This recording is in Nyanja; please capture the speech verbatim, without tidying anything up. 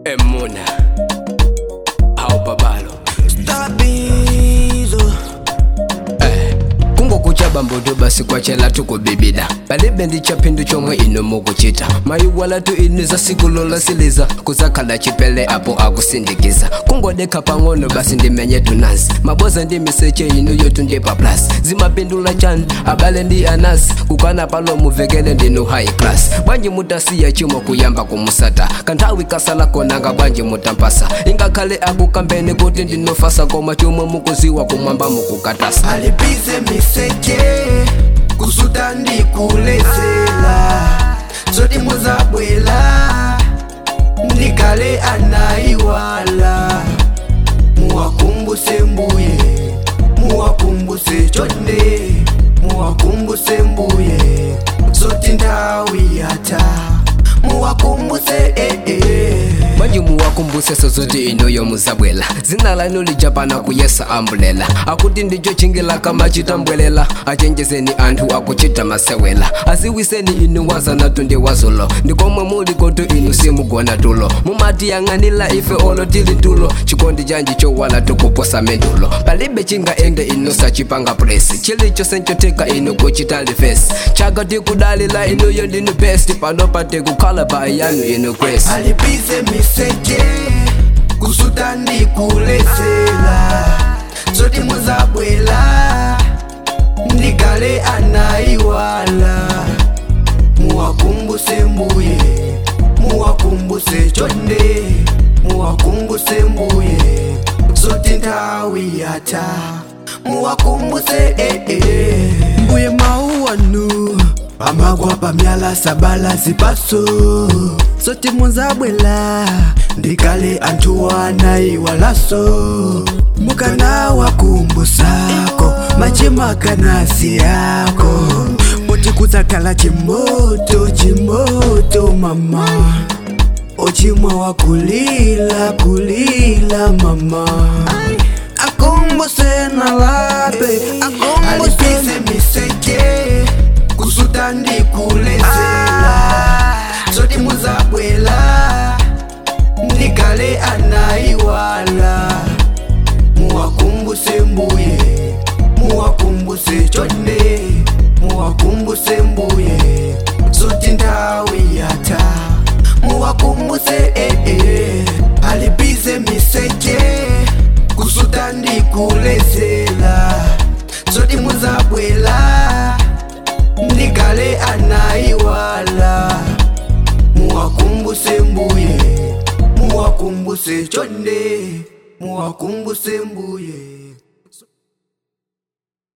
Emuna Hau babalo Stabizo Eh Kungo kuchaba mbodo basi kwa chela tuko bibida Balibe ndi chapindu chomwe ino muku chita Mayu wala tu inu za siku lola siliza Kuzakala chipele apo akusindikiza Kungo deka pangono basi ndi menye tunansi Maboza ndi miseche inu yotu njepa plus Zima pindula chan abale ndi anasi Kukana palo muvegele ndi no high class Banji mutasi ya chimo kuyamba kumusata Kantawi kasala konanga banji mutampasa Inga kale akukambene kuti ndi nofasa Koma chumwe mukuziwa kumamba mukukatasa Alipize miseke kusuta ndi kulezela Zodi muzabwela ndikale anaiwala Muwakumbuse mbuye Muwakumbuse chonde Muwakumbuse mbuye Zoti ndawi yata Muwakumbuse eh eh Banji muwakumbuse sozoti ino yo muzabwela Zina la ino lijapana kuyesa ambulela Akuti ndijo chingila kama chitambwelela Achenjezeni antu akuchita masewela Asiwiseni inu waza na tunde wazulo Ndikomwe muli koto inu simu gona tulo Mumati yanganila ife olo tili tulo Chikondi janji cho wala tukuposa mendulo Palibe chinga ende inu sachipanga presi Chilicho sencho teka inu kuchitali fesi Chaga tikudalila inu yondinu besti Panopate kukala ba yanu inu kwesi Alipize miseke kusuta ndi kulezela Zodi muzabwela ndikale anaiwala Muwakumbuse mbuye Muwakumbuse chonde Muwakumbuse mbuye Zoti ndawi yata Muwakumbuse eh eh Mbuye mauwanu Amagwa pamyala sabala zipaso Zoti muzabwela ndikale antuwana iwalaso Mukana wakumbusako machima kanasi yako Moti kuzakala chimoto chimoto mama Ochimwa wakulila kulila mama Akumbuse na lape Alipize miseke kusuta ndi kulezela Zodi muzabwela ndikale anaiwala Muwakumbuse mbuye Muwakumbuse chonde Muwakumbuse mbuye Zoti ndawi yata Muwakumbuse eh eh Alipize miseke kusuta ndi kulezela Zodi muzabwela ndikale anaiwala Muwakumbuse mbuye Muwakumbuse chonde Muwakumbuse mbuye